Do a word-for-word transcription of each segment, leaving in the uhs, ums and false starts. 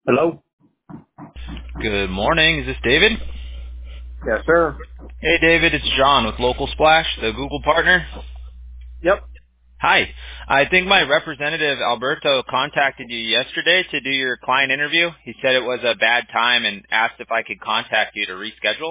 Hello? Good morning. Is this David? Yes, sir. Hey, David. It's John with Local Splash, the Google partner. Yep. Hi. I think my representative, Alberto, contacted you yesterday to do your client interview. He said it was a bad time and asked if I could contact you to reschedule.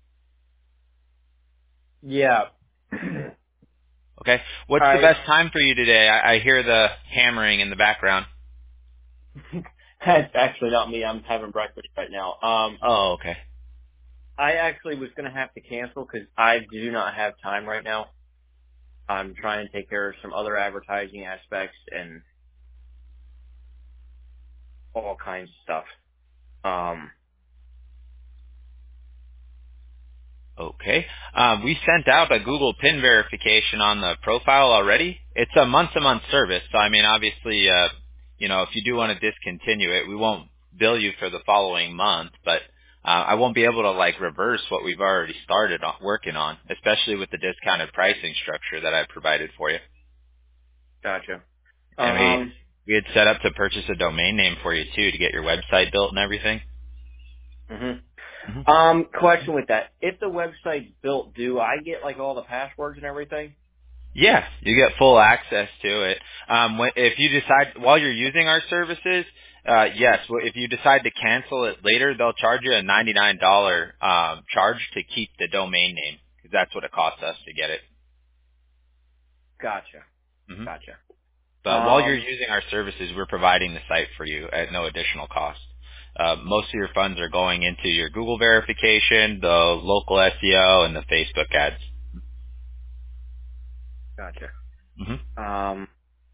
Yeah. Okay. What's the I best time for you today? I, I hear the hammering in the background. That's actually not me. I'm having breakfast right now. Um, Oh, okay. I actually was going to have to cancel because I do not have time right now. I'm trying to take care of some other advertising aspects and all kinds of stuff. Um, Okay. Um, we sent out a Google PIN verification on the profile already. It's a month-to-month service, so I mean, obviously, uh, you know, if you do want to discontinue it, we won't bill you for the following month, but uh, I won't be able to like reverse what we've already started on, working on, especially with the discounted pricing structure that I provided for you. gotcha. And we Um, we had set up to purchase a domain name for you too to get your website built and everything. hmm Mm-hmm. um, question with that. If the website's built, do I get like all the passwords and everything? Yeah, you get full access to it. Um, when, if you decide while you're using our services, uh, yes. well, If you decide to cancel it later, they'll charge you a ninety-nine dollars um, charge to keep the domain name because that's what it costs us to get it. Gotcha. hmm Gotcha. But while you're Um, using our services, we're providing the site for you at no additional cost. Uh, most of your funds are going into your Google verification, the local S E O, and the Facebook ads. gotcha. hmm Um,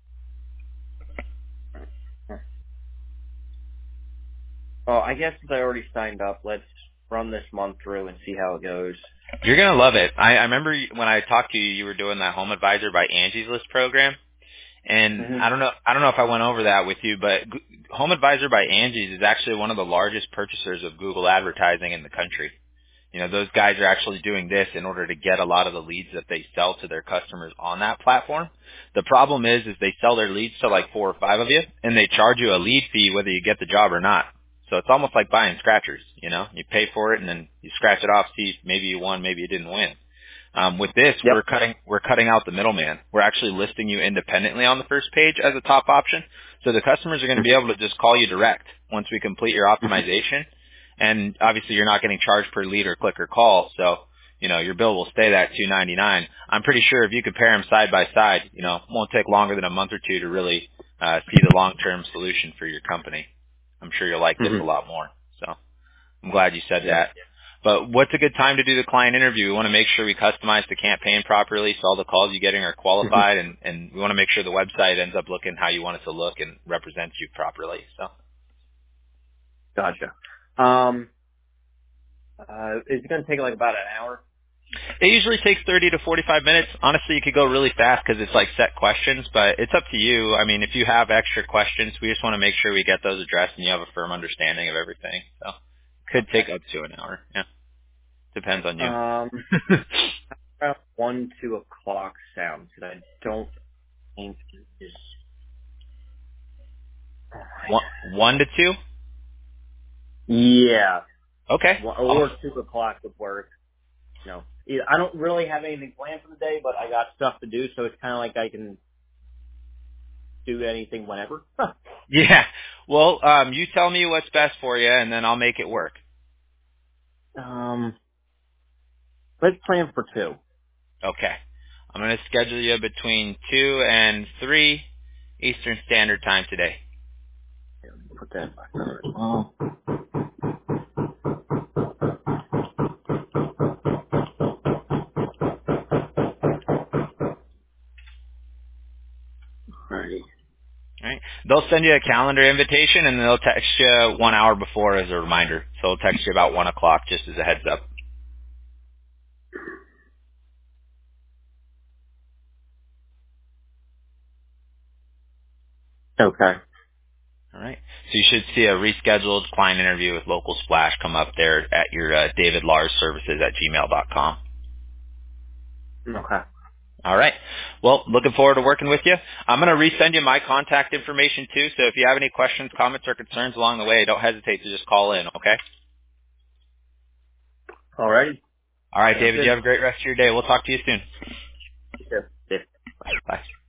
well, I guess since I already signed up, let's run this month through and see how it goes. You're gonna love it. I, I remember you- when I talked to you, you were doing that Home Advisor by Angie's List program, and hmm I don't know, I don't know if I went over that with you, but G- Home Advisor by Angie's is actually one of the largest purchasers of Google advertising in the country. You know, those guys are actually doing this in order to get a lot of the leads that they sell to their customers on that platform. The problem is, is they sell their leads to like four or five of you, and they charge you a lead fee whether you get the job or not. So it's almost like buying scratchers, you know? You pay for it and then you scratch it off, see if maybe you won, maybe you didn't win. Um, with this, Yep. we're cutting we're cutting out the middleman. We're actually listing you independently on the first page as a top option. So the customers are going to be able to just call you direct once we complete your optimization. And obviously, you're not getting charged per lead or click or call. So you know your bill will stay that two ninety-nine. I'm pretty sure if you compare them side by side, you know, it won't take longer than a month or two to really uh, see the long-term solution for your company. I'm sure you'll like this hmm a lot more. So. I'm glad you said Yep. that. But what's a good time to do the client interview? We want to make sure we customize the campaign properly so all the calls you're getting are hmm qualified, and, and we want to make sure the website ends up looking how you want it to look and represents you properly. So Gotcha. Um, uh, is it going to take like about an hour? it usually takes thirty to forty-five minutes. Honestly, you could go really fast because it's like set questions, but it's up to you. I mean, if you have extra questions, we just want to make sure we get those addressed and you have a firm understanding of everything. So it could Okay. take up to an hour. Yeah, depends on you. Um, around one, two o'clock sounds, and I don't think it is. one, one to two? Yeah, Okay. one, I'll, or two o'clock would work. You know, Yeah, I don't really have anything planned for the day, but I got stuff to do, so it's kind of like I can do anything whenever. Yeah. Well, um, you tell me what's best for you, and then I'll make it work. um, let's plan for two. Okay. I'm going to schedule you between two and three Eastern Standard Time today. Here, let me put that back there as well. Alrighty. All right. They'll send you a calendar invitation, and they'll text you one hour before as a reminder. So they'll text you about one o'clock just as a heads up. Okay. All right. So you should see a rescheduled client interview with Local Splash come up there at your uh, David Lars Services at gmail dot com. Okay. All right. Well, looking forward to working with you. I'm going to resend you my contact information too, so if you have any questions, comments, or concerns along the way, don't hesitate to just call in, okay? All right. All right, Sounds David, good. you have a great rest of your day. We'll talk to you soon. Take care. Bye.